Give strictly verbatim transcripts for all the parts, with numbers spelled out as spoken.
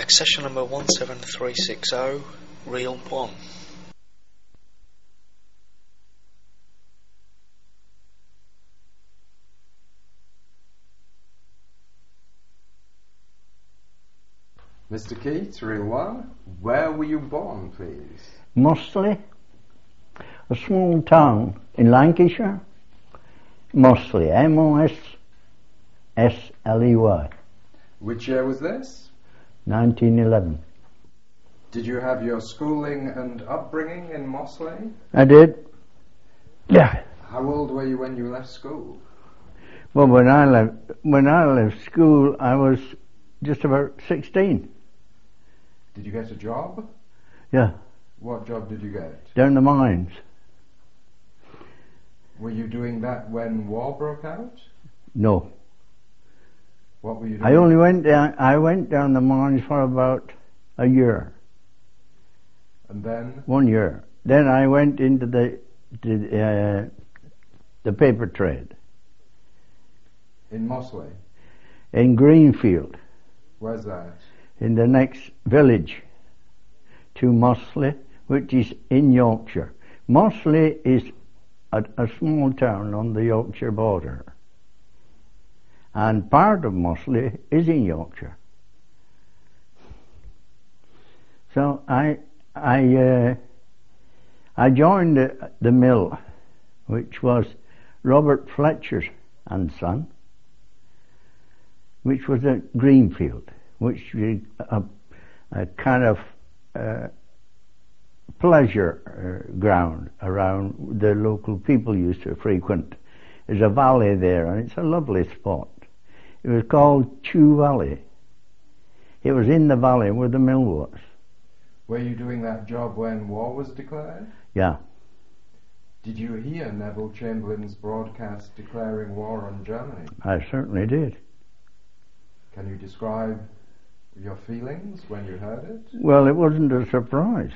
Accession number one seven three six zero, reel one. Mister Keats, reel one, where were you born, please? Mossley, a small town in Lancashire. Mossley, M O S S L E Y. Which year was this? nineteen eleven. Did you have your schooling and upbringing in Mossley? I did. Yeah. How old were you when you left school? Well, when I left, when I left school, I was just about sixteen. Did you get a job? Yeah. What job did you get? Down the mines. Were you doing that when war broke out? No. What were you doing? I only went down, I went down the mines for about a year. And then? One year. Then I went into the, the, uh, the paper trade. In Mossley? In Greenfield. Where's that? In the next village to Mossley, which is in Yorkshire. Mossley is a, a small town on the Yorkshire border. And part of Mossley is in Yorkshire. So I I uh, I joined the, the mill, which was Robert Fletcher's and Son, which was at Greenfield, which was a, a kind of uh, pleasure uh, ground around the local people used to frequent. There's a valley there, and it's a lovely spot. It was called Chew Valley. It was in the valley where the mill was. Were you doing that job when war was declared? Yeah. Did you hear Neville Chamberlain's broadcast declaring war on Germany? I certainly did. Can you describe your feelings when you heard it? Well, it wasn't a surprise.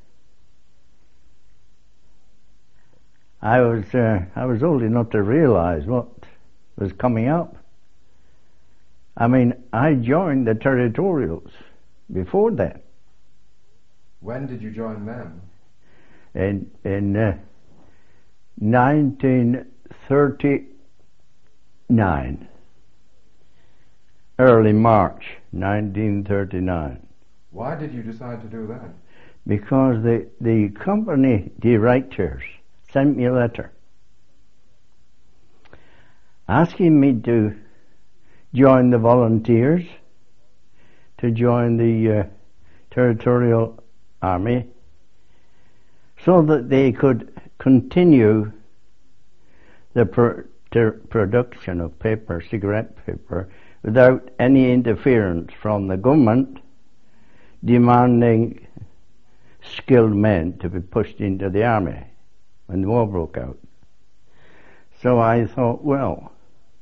I was uh, I was old enough to realise what was coming up. I mean, I joined the Territorials before that. When did you join them? In in uh, nineteen thirty-nine, early March nineteen thirty-nine. Why did you decide to do that? Because the the company directors sent me a letter asking me to join the volunteers, to join the uh, Territorial Army, so that they could continue the pro- ter- production of paper, cigarette paper, without any interference from the government demanding skilled men to be pushed into the army when the war broke out. So I thought, well,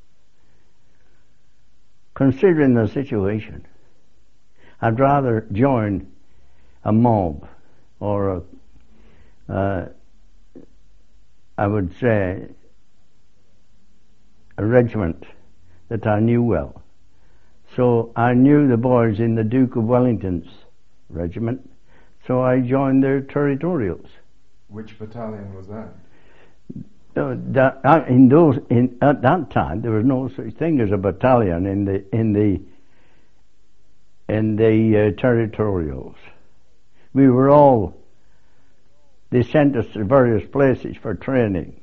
considering the situation, I'd rather join a mob or a, uh, I would say, a regiment that I knew well. So I knew the boys in the Duke of Wellington's regiment, so I joined their Territorials. Which battalion was that? Uh, that, uh, in those, in, at that time, there was no such thing as a battalion in the in the in the uh, Territorials. We were all. They sent us to various places for training.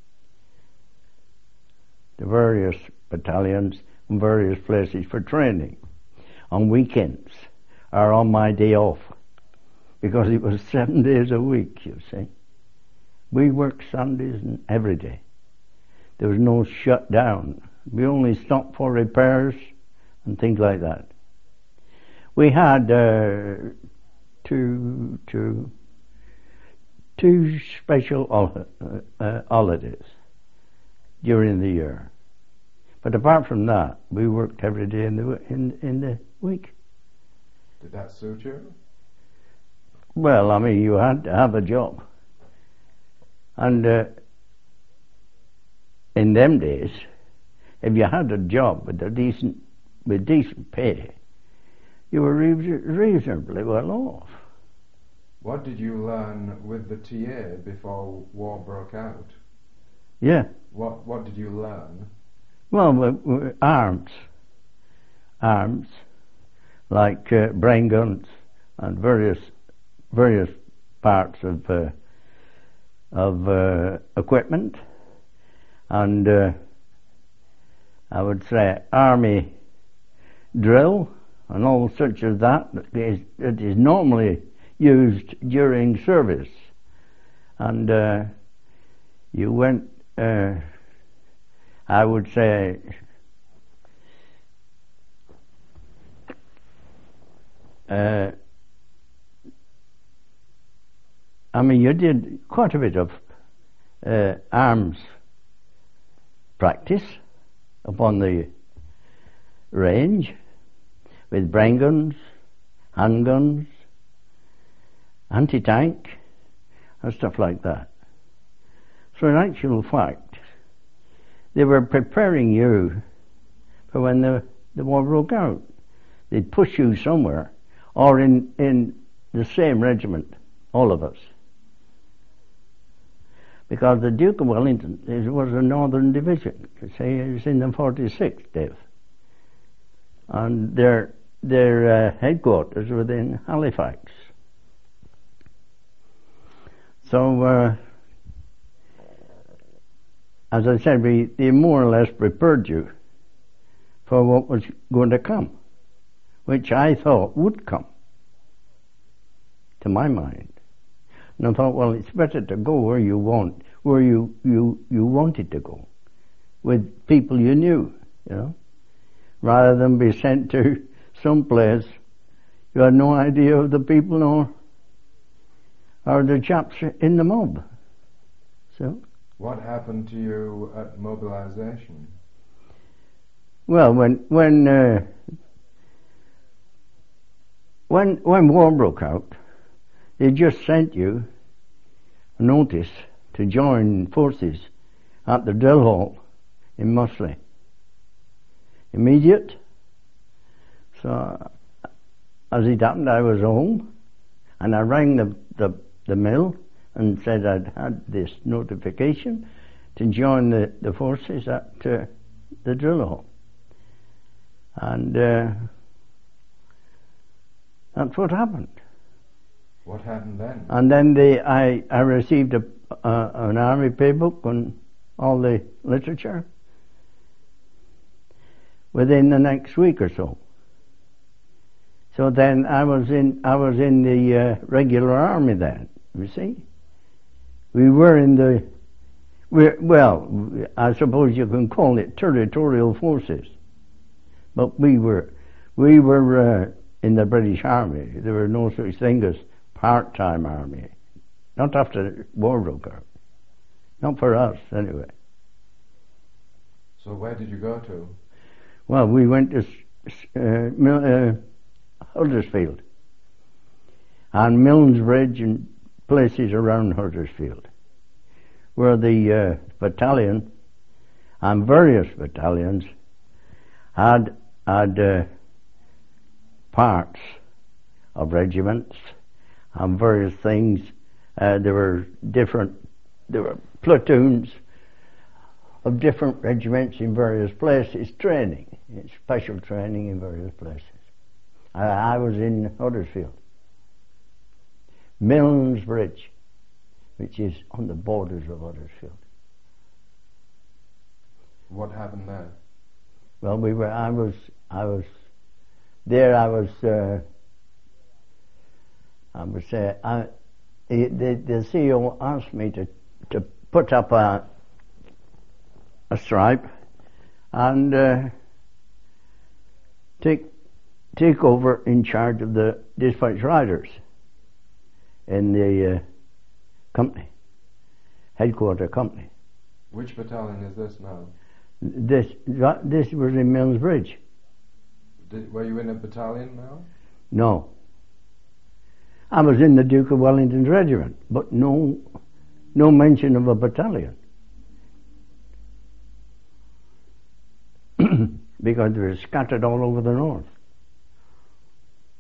The various battalions and various places for training on weekends or on my day off, because it was seven days a week, you see. We worked Sundays and every day. There was no shutdown. We only stopped for repairs and things like that. We had uh, two, two, two special hol- uh, uh, holidays during the year. But apart from that, we worked every day in the in in the week. Did that suit you? Well, I mean, you had to have a job. And uh, in them days, if you had a job with a decent, with decent pay, you were re- reasonably well off. What did you learn with the T A before war broke out? Yeah. What What did you learn? Well, we, we, arms. Arms, like uh, brain guns and various various parts of uh, of uh, equipment, and uh, I would say army drill and all such as that that is, that is normally used during service. And uh, you went, uh, I would say, uh, I mean, you did quite a bit of uh, arms practice upon the range with brain guns, handguns, anti-tank, and stuff like that. So in actual fact, they were preparing you for when the, the war broke out. They'd push you somewhere, or in, in the same regiment, all of us. Because the Duke of Wellington was a Northern Division. Say he was in the forty-sixth, Dave. And their their uh, headquarters were in Halifax. So, uh, as I said, we they more or less prepared you for what was going to come, which I thought would come, to my mind. And I thought, well, it's better to go where you want, where you, you, you wanted to go, with people you knew, you know, rather than be sent to some place you had no idea of the people nor or the chaps in the mob. So, what happened to you at mobilization? Well, when when uh, when when war broke out, they just sent you a notice to join forces at the drill hall in Mussley. Immediate. So, as it happened, I was home, and I rang the the, the mill and said I'd had this notification to join the, the forces at uh, the drill hall. And uh, that's what happened. What happened then? And then they, I, I received a, uh, an army paybook on all the literature within the next week or so. So then I was in, I was in the uh, regular army then, you see. We were in the, we're, well, I suppose you can call it territorial forces. But we were, we were uh, in the British Army. There were no such thing as part-time army. Not after the war broke out. Not for us, anyway. So where did you go to? Well, we went to uh, Mil- uh, Huddersfield and Milnesbridge and places around Huddersfield, where the uh, battalion and various battalions had had uh, parts of regiments and various things. Uh, there were different, there were platoons of different regiments in various places, training, special training in various places. I, I was in Huddersfield. Milnesbridge, which is on the borders of Huddersfield. What happened there? Well, we were, I was, I was, there I was, uh, I would say, I, the, the C E O asked me to, to put up a, a stripe and uh, take, take over in charge of the dispatch riders in the uh, company, headquarter company. Which battalion is this now? This this was in Milnesbridge. Did, were you in a battalion now? No. I was in the Duke of Wellington's regiment, but no no mention of a battalion. Because they were scattered all over the north.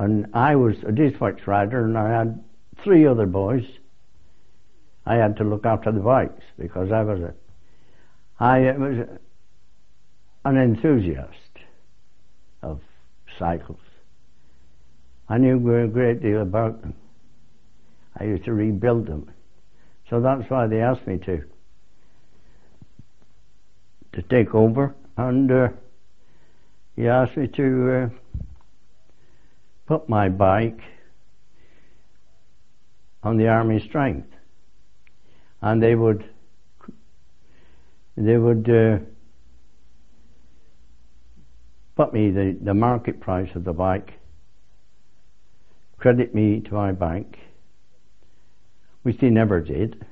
and I was a dispatch rider, and I had three other boys. I had to look after the bikes because I was a, I was a, an enthusiast of cycles. I knew a great deal about them. I used to rebuild them, so that's why they asked me to to take over, and uh, he asked me to uh, put my bike on the army strength, and they would they would uh, put me the, the market price of the bike, credit me to my bank, which they never did.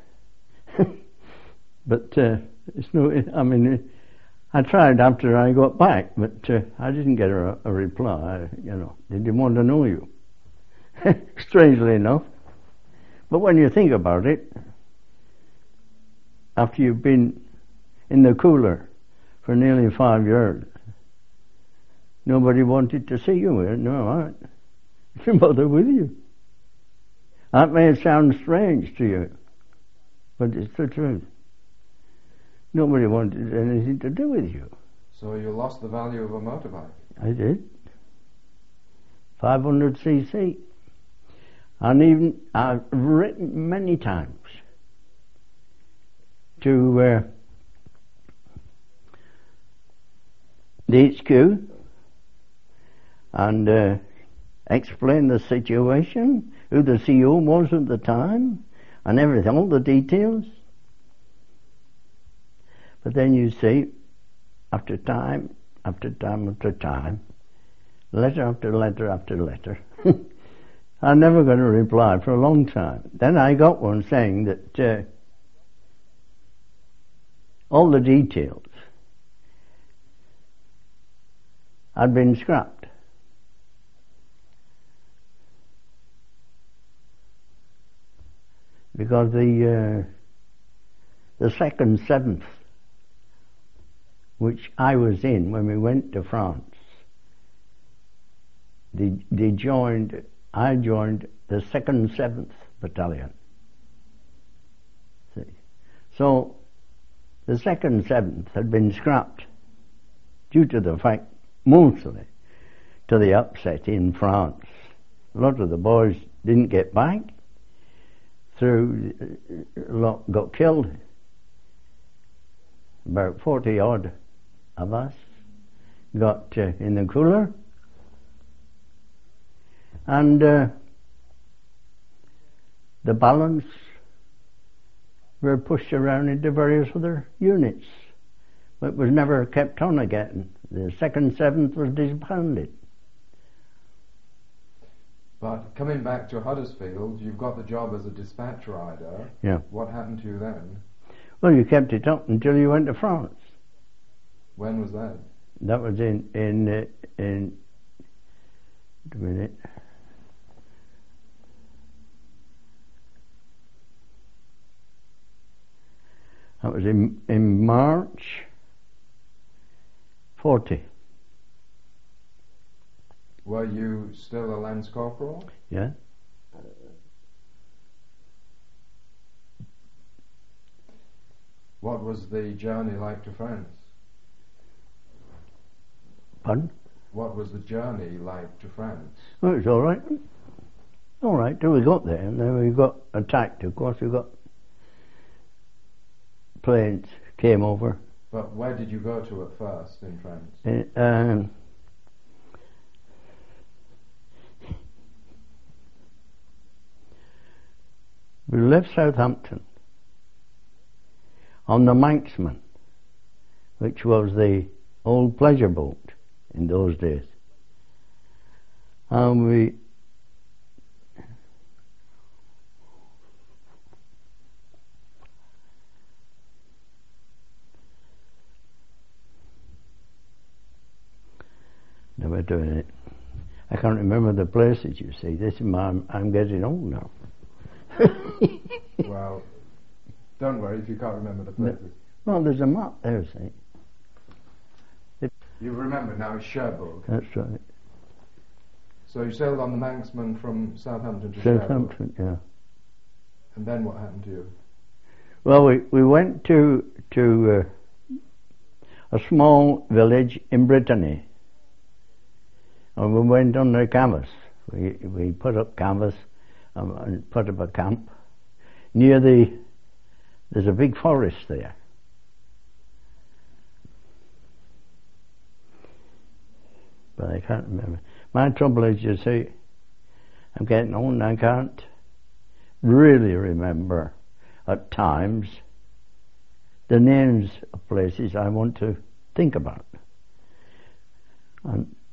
But uh, it's no, I mean, I tried after I got back, but uh, I didn't get a, a reply. You know, they didn't want to know you. Strangely enough. But when you think about it, after you've been in the cooler for nearly five years, nobody wanted to see you. No, I didn't bother with you. That may sound strange to you, but it's the truth. Nobody wanted anything to do with you. So you lost the value of a motorbike? I did. five hundred c c. And even I've written many times to uh, the H Q and uh, explain the situation, who the C E O was at the time, and everything, all the details. But then you see, after time, after time, after time, letter after letter after letter, I never got a reply for a long time. Then I got one saying that uh, all the details had been scrapped. Because the uh, the second seventh, which I was in when we went to France, they, they joined, I joined the second seventh battalion. See? So the second seventh had been scrapped due to the fact, mostly, to the upset in France. A lot of the boys didn't get back, through, a lot got killed. About forty odd of us got uh, in the cooler, and uh, the balance were pushed around into various other units, but was never kept on again. The second seventh was disbanded. But coming back to Huddersfield, you've got the job as a dispatch rider. Yeah. What happened to you then? Well, you kept it up until you went to France. When was that? That was in in uh, in. Wait a minute. That was in in March forty. Were you still a Lance Corporal? Yeah. What was the journey like to France? Pardon? What was the journey like to France? Well, it was all right. All right till we got there, and then we got attacked. Of course, we got planes came over. But where did you go to at first in France? Uh, um, we left Southampton on the Manxman, which was the old pleasure boat in those days, and we they were doing it. I can't remember the places, you see. This is my, I'm, I'm getting old now. Well, don't worry if you can't remember the places. Well, there's a map there, see. You remember now, Cherbourg. That's right. So you sailed on the Manxman from Southampton to Sherwood. Southampton, yeah. And then what happened to you? Well, we, we went to to uh, a small village in Brittany, and we went under canvas. We we put up canvas um, and put up a camp near the. There's a big forest there. But I can't remember. My trouble is, you see, I'm getting old and I can't really remember at times the names of places I want to think about. And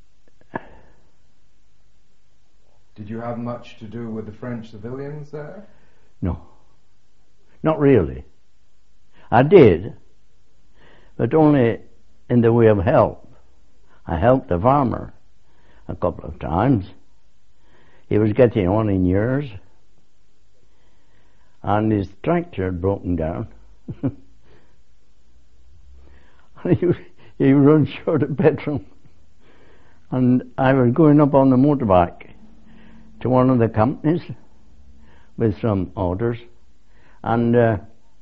did you have much to do with the French civilians there? No, not really. I did, but only in the way of help. I helped the farmer a couple of times. He was getting on in years, and his tractor had broken down. And he, he run short of petrol. And I was going up on the motorbike to one of the companies with some orders, and uh,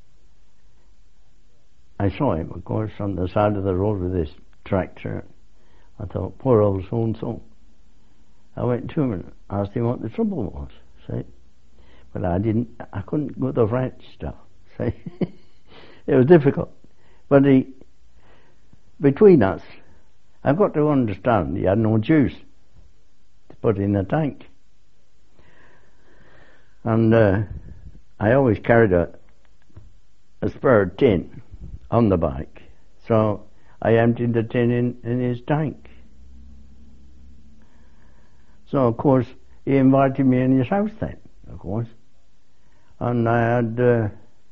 I saw him, of course, on the side of the road with his tractor. I thought, poor old so-and-so. I went to him and asked him what the trouble was, see. But I didn't, I couldn't go the French stuff, see. It was difficult. But he, between us, I've got to understand he had no juice to put in the tank. And uh, I always carried a, a spare tin on the bike. So I emptied the tin in, in his tank. So, of course, he invited me in his house then, of course. And I had, uh,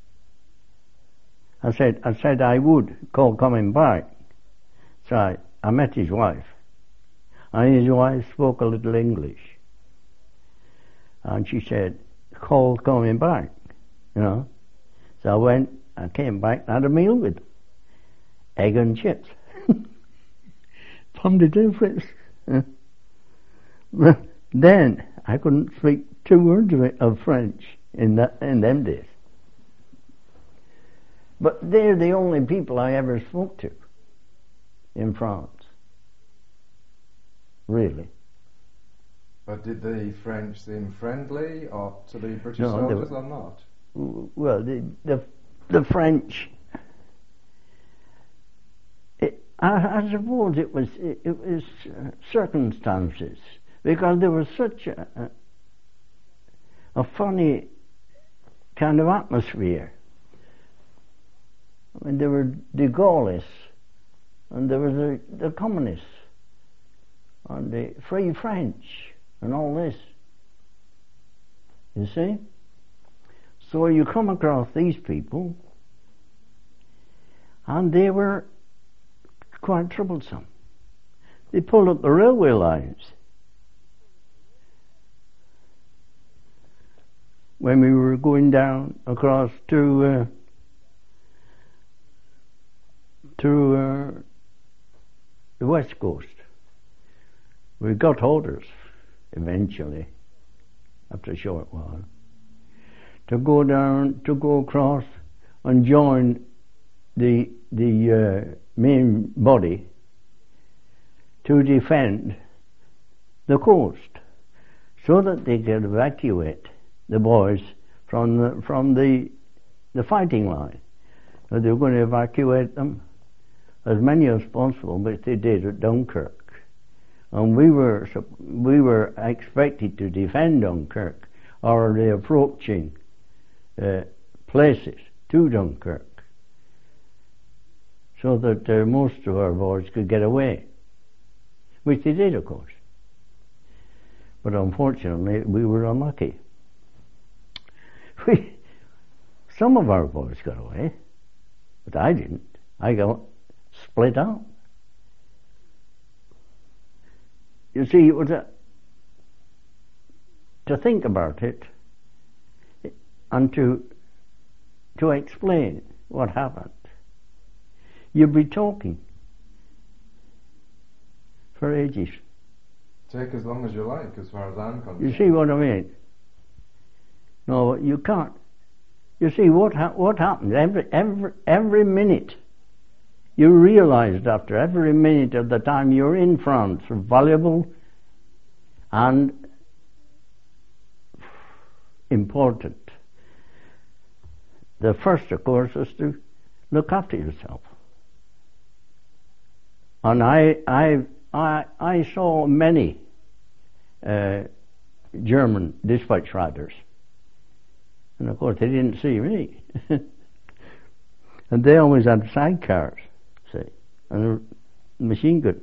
I said, I said I would call coming back. So I, I met his wife. And his wife spoke a little English. And she said, call coming back, you know. So I went, I came back and had a meal with him. Egg and chips. Found the difference. But then I couldn't speak two words of, it, of French in that in them days. But they're the only people I ever spoke to in France. Really. But did the French seem friendly or to the British No, soldiers were, or not? Well, the the, the French. It, I, I suppose it was it, it was uh, circumstances, because there was such a, a, a funny kind of atmosphere. I mean, there were the Gaullists, and there was the, the communists, and the Free French, and all this. You see? So you come across these people, and they were quite troublesome. They pulled up the railway lines. When we were going down across to uh, to uh, the west coast, we got orders eventually, after a short while, to go down, to go across and join the the uh, main body to defend the coast, so that they could evacuate the boys from the from the the fighting line. So they were going to evacuate them, as many as possible, which they did at Dunkirk, and we were we were expected to defend Dunkirk or the approaching uh, places to Dunkirk, so that uh, most of our boys could get away, which they did, of course. But unfortunately, we were unlucky. We, some of our boys got away, but I didn't. I got split out. You see, it was a, to think about it and to to explain what happened. You'd be talking for ages. Take as long as you like, as far as I'm concerned. You see what I mean? No, you can't. You see what ha- what happens every every every minute. You realised after every minute of the time you're in France, valuable and important. The first, of course, is to look after yourself. And I, I, I, I saw many uh, German dispatch riders, and of course they didn't see me. And they always had sidecars, see, and a machine gun.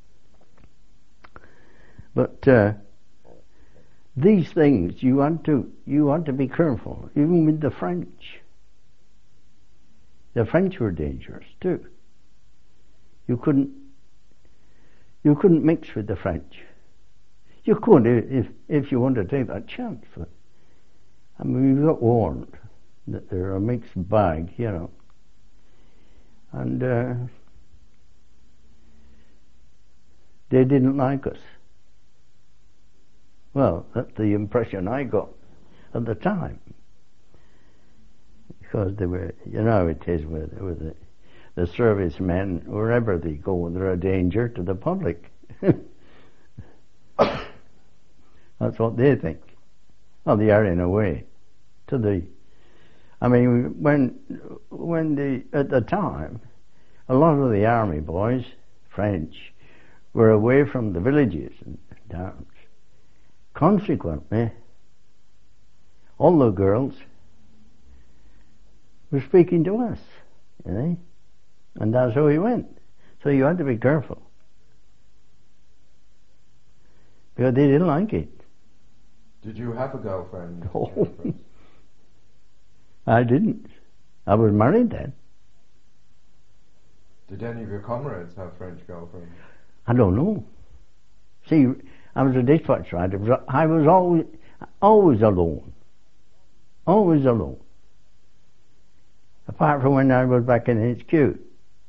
But uh, these things you want to you want to be careful, even with the French. The French were dangerous too. You couldn't you couldn't mix with the French. You could if if you wanted to take that chance. But, I mean, we got warned that they're a mixed bag, you know. And uh, they didn't like us. Well, that's the impression I got at the time. Because they were, you know how it is with, with the, the servicemen, wherever they go, they're a danger to the public. That's what they think. Well, they are in a way. To the, I mean, when, when the, at the time, a lot of the army boys, French, were away from the villages and towns. Consequently, all the girls were speaking to us, you know, and that's how we went. So you had to be careful, because they didn't like it. Did you have a girlfriend? Oh, I didn't. I was married then. Did any of your comrades have French girlfriends? I don't know. See, I was a dispatch rider. I was always, always alone. Always alone. Apart from when I was back in H Q.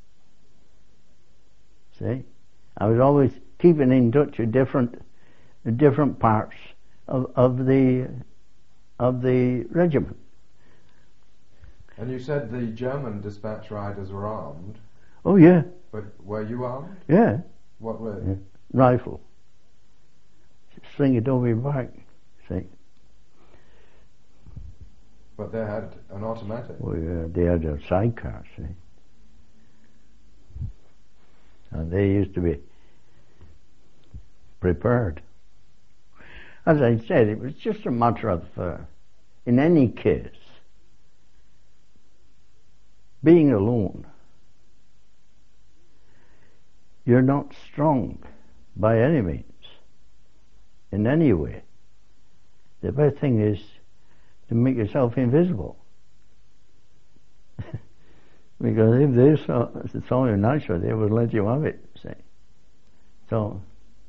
See? I was always keeping in touch with different, different parts of, of the, of the regiment. And you said the German dispatch riders were armed. Oh yeah. But were you armed? Yeah. What were yeah. Rifle. Sling it over your back, see. But they had an automatic. Well, yeah, they had a sidecar, see. And they used to be prepared. As I said, it was just a matter of, uh, in any case, being alone. You're not strong by any means, in any way. The best thing is to make yourself invisible. Because if they saw, saw you naturally, they would let you have it, see. So,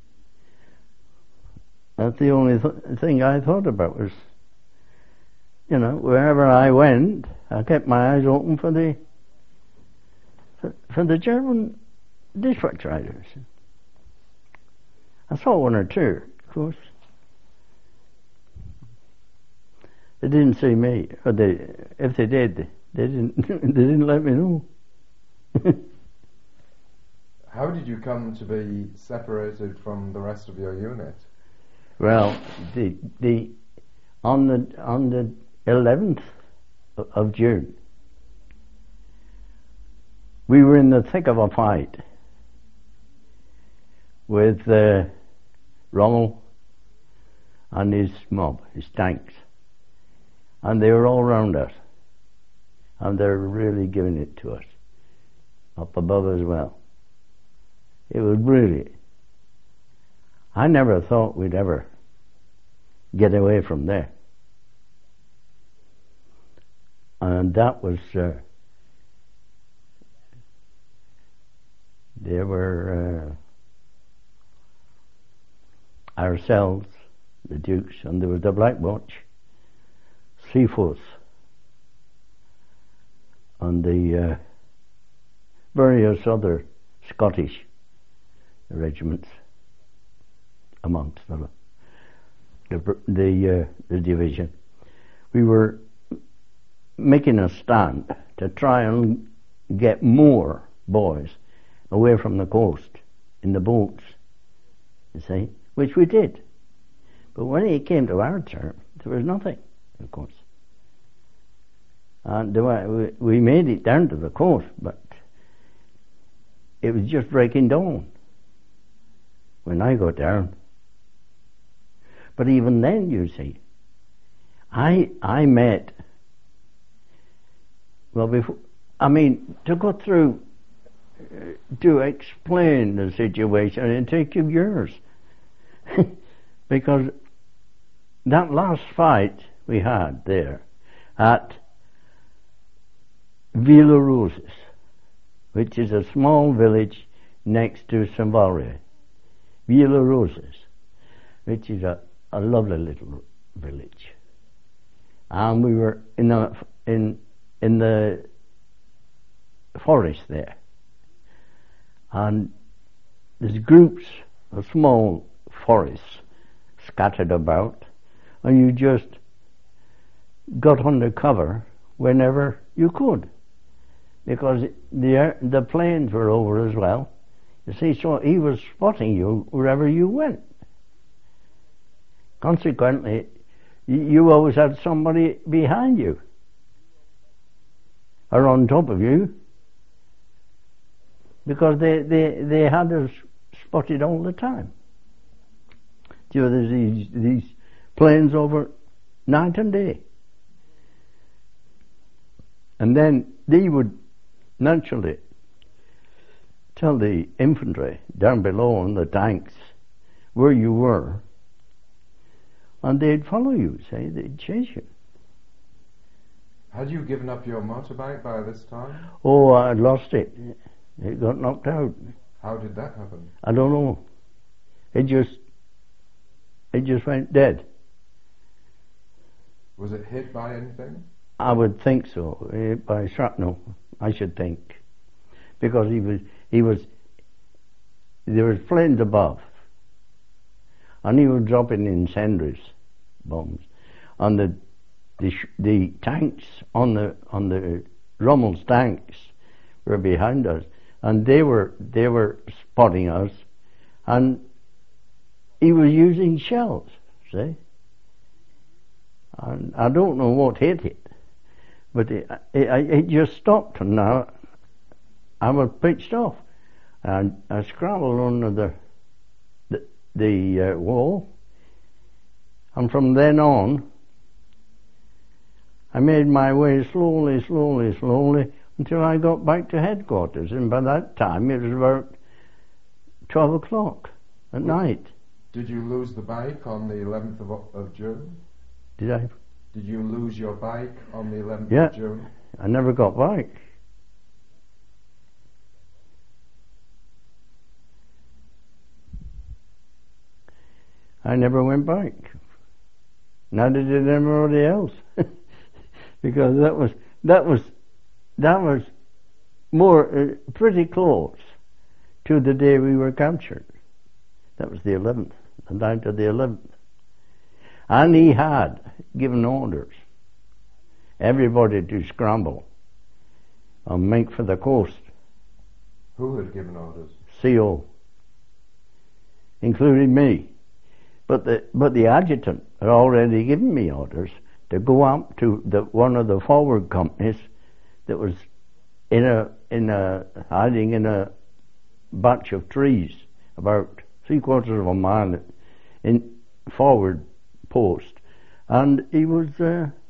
that's the only th- thing I thought about was, you know, wherever I went, I kept my eyes open for the, for, for the German dispatch riders. I saw one or two, of course. They didn't see me, or they, if they did, they didn't. They didn't let me know. How did you come to be separated from the rest of your unit? Well, the the on the on the eleventh of June, we were in the thick of a fight with uh, Rommel and his mob, his tanks. And they were all round us. And they're really giving it to us. Up above as well. It was really... I never thought we'd ever get away from there. And that was... Uh, there were uh, ourselves, the Dukes, and there was the Black Watch, Seaforth, and the uh, various other Scottish regiments, amongst the the the, uh, the division. We were making a stand to try and get more boys away from the coast in the boats, you see, which we did. But when it came to our turn, there was nothing, of course. And we made it down to the coast, but it was just breaking dawn when I got down. But even then, you see, I I met, well, before, I mean, to go through, uh, to explain the situation, it'd take you years. Because that last fight we had there at Villaroses, which is a small village next to Saint-Vallier, Villaroses, which is a, a lovely little village. And we were in the, in, in the forest there. And there's groups of small forests scattered about, and you just got under cover whenever you could, because the the planes were over as well. You see, so he was spotting you wherever you went. Consequently, you always had somebody behind you or on top of you, because they they they had us spotted all the time. You know, there's these these planes over night and day. And then they would naturally tell the infantry down below in the tanks where you were, and they'd follow you, say, they'd chase you. Had you given up your motorbike by this time? Oh, I lost it. It got knocked out. How did that happen? I don't know. It just, it just went dead. Was it hit by anything? I would think so, uh, by shrapnel, I should think, because he was, he was, there was planes above, and he was dropping incendiaries bombs, and the, the the tanks on the on the Rommel's tanks were behind us, and they were they were spotting us, and he was using shells, see, and I don't know what hit it. But it, it, it just stopped, and now I was pitched off, and I scrambled under the the, the uh, wall, and from then on, I made my way slowly, slowly, slowly until I got back to headquarters, and by that time it was about twelve o'clock at well, night. Did you lose the bike on the eleventh of, of June? Did I? Did you lose your bike on the eleventh yeah, of June? I never got back. I never went back. Neither did anybody else. Because that was, that was, that was more, uh, pretty close to the day we were captured. That was the eleventh, the night of the eleventh. And he had given orders, everybody to scramble and make for the coast. Who had given orders? C O, including me. But the but the adjutant had already given me orders to go up to the one of the forward companies that was in a in a hiding in a bunch of trees about three quarters of a mile in forward post, and he was uh,